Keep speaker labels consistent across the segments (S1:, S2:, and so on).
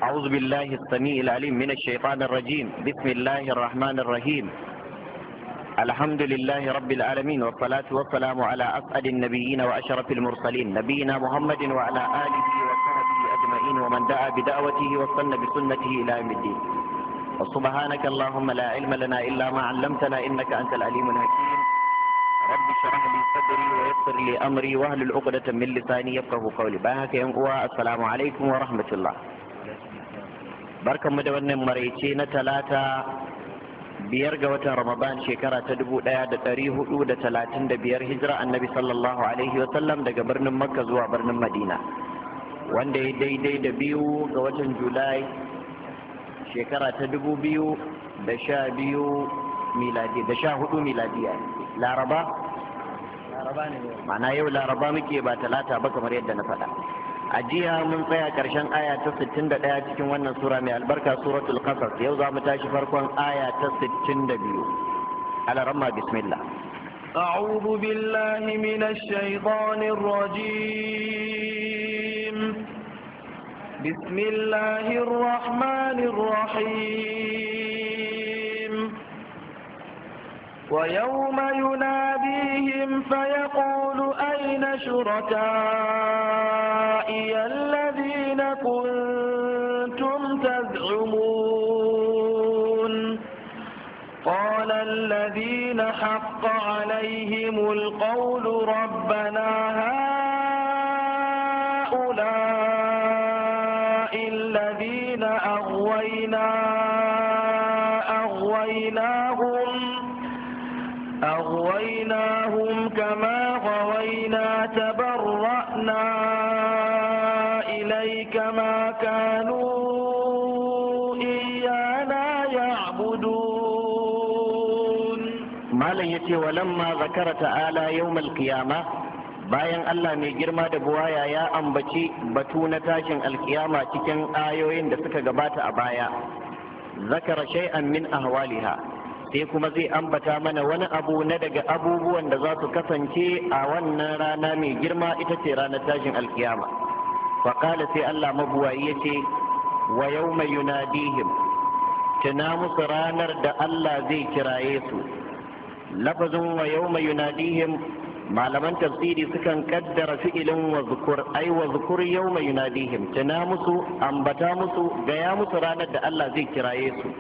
S1: أعوذ بالله السميع العليم من الشيطان الرجيم. بسم الله الرحمن الرحيم. الحمد لله رب العالمين، والصلاة والسلام على أسعد النبيين وأشرف المرسلين نبينا محمد وعلى آله وصحبه أجمعين ومن دعا بدعوته واستنى بسنته إلى يوم الدين. وسبحانك اللهم لا علم لنا إلا ما علمتنا إنك أنت العليم الحكيم. رب اشرح لي صدري ويسر لي أمري واحلل عقدة من لساني يفقهوا قولي. باهك يا السلام عليكم ورحمة الله. Barkanmu da wannan maraice na talata 5 ga watan Ramadan shekara ta 1435 hijira annabi sallallahu alaihi wasallam daga birnin Makka zuwa birnin Madina, wanda ya daidai da 2 ga watan Julai shekara ta 2012 miladi da 14 miladiya. Laraba ne, ma'ana yau Laraba muke ba talata ba kamar yadda na faɗa. A jiya mun tsaya ƙarshen aya ta 61 cikin wannan sura mai albarka, suratul qasas. Yau za mu tashi farkon aya ta 62. Alaramma bismillah.
S2: أعوذ بالله من الشيطان الرجيم. بسم الله الرحمن الرحيم. ويوم يناديهم فيقول أين شركائي الذين كنتم تزعمون قال الذين حق عليهم القول ربنا هؤلاء الذين أغويناهم كما غوينا تبرأنا إليك ما كانوا إيانا يعبدون.
S1: ما لن يتي ولما ذكر تعالى يوم القيامة، bayan Allah mai girma da buwaya ya ambaci batu na tashin alkiyama cikin ayoyin da suka gabata a baya, zakara shay'an min ahwaliha, sai kuma zai ambata mana wani abu na daga abubuwan da za su kasance a wannan rana mai girma, ita ce ranar tashin alkiyama. Faƙala sai Allah mabuwayi ya ce, wa yawma yunadihim, tuna musu ranar da Allah zai kiraye su. Lafazin wa yawma yunadihim, malaman tafsiri sukan kaddara fi'ilin wa zukur, ai wa zukur yawma yunadihim, tuna musu, ambata musu, gaya musu ranar da Allah zai kiraye su.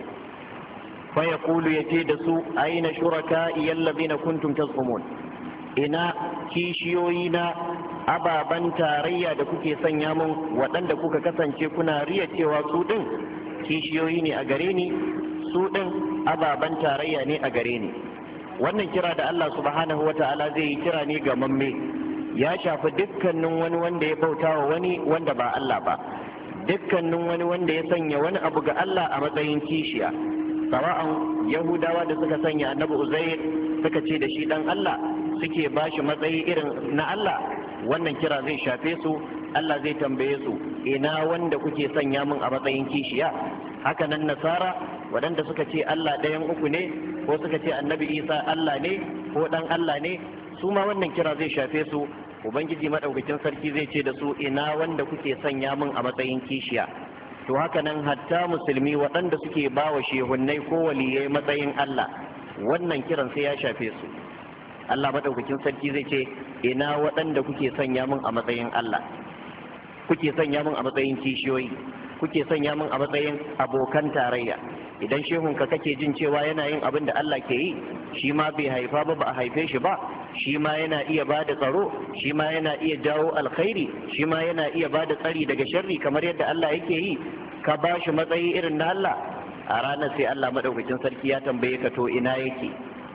S1: فيقول يتيدسو أين شركائي الذين كنتم تزعمون، إنا كيشيوينا أبا بنتا ريا دكوكي سنيامون ودن دكوكا كسانشي كنا ريا وسودن كيشيويني أغريني سودن أبا بنتا ريا ني أغريني. wannan kira da Allah subhanahu wa ta'ala zai yi kira ne ga mamme, ya shafi dukkanin wani wanda ya bauta wa wani wanda ba Allah ba, dukkanin wani wanda ya sanya wani abu ga Allah a matsayin kishiya. Sawa'an Yahudawa da suka sanya annabi Uzair suka ce da shi dan Allah, suke ba shi matsayi irin na Allah, wannan kira zai shafe su. Allah zai tambaye su, ina wanda kuke sanya min a matsayin kishiya? Haka nan Nasara waɗanda suka ce Allah ɗayan uku ne, ko suka ce annabi Isa Allah ne ko ɗan Allah ne, su ma wannan kira zai shafe su. Ubangiji madaukakin sarki zai ce da su, ina wanda kuke sanya min a matsayin kishiya? To haka nan hatta musulmi waɗanda suke ba wa shehunnai ko waliyai matsayin Allah, wannan kiran sai ya shafe su. Allah madaukakin sarki zai ce, ina waɗanda kuke sanya min a matsayin Allah, kuke sanya min a matsayin kishiyoyi, kuke sanya min a matsayin abokan tarayya. Idan shehunka kake jin cewa yana yin abin da Allah ke yi, shi ma bai haifa ba, ba a haife shi ba, shi ma yana iya ba da tsaro, shi ma yana iya jawo alkhairi, shi ma yana iya ba da tsari daga sharri kamar yadda Allah yake yi, ka ba shi matsayi irin na Allah. A ranar sai Allah madaukakin sarki ya tambaye ka, to ina yake?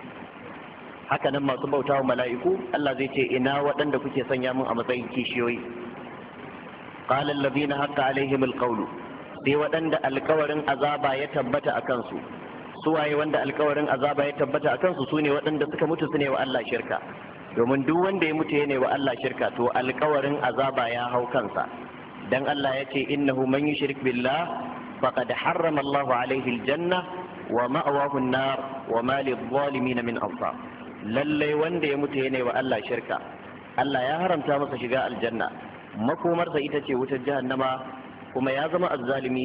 S1: Haka nan masu bauta wa mala'iku, Allah zai ce, ina waɗanda kuke sanya mun a matsayin kishiyoyi? Qala allazina haqqa alaihim alqawlu, sai waɗanda alkawarin azaba ya tabbata a kansu. Suwaye wanda alkawarin azaba ya tabbata a kansu? Su ne waɗanda suka mutu su ne wa Allah shirka, domin duk wanda ya mutu ya ne wa Allah shirka, to alkawarin azaba ya hau kansa. Dan Allah ya ce, innahu man yushrik billah faqad harrama Allahu alaihi aljanna wa ma'wahu an-nar wa ma lidh-dhalimin min ansar. Lallai wanda ya mutu ya ne wa Allah shirka, Allah ya haramta masa shiga aljanna, makomarsa ita ce wutar jahannama, kuma ya zama azzalimi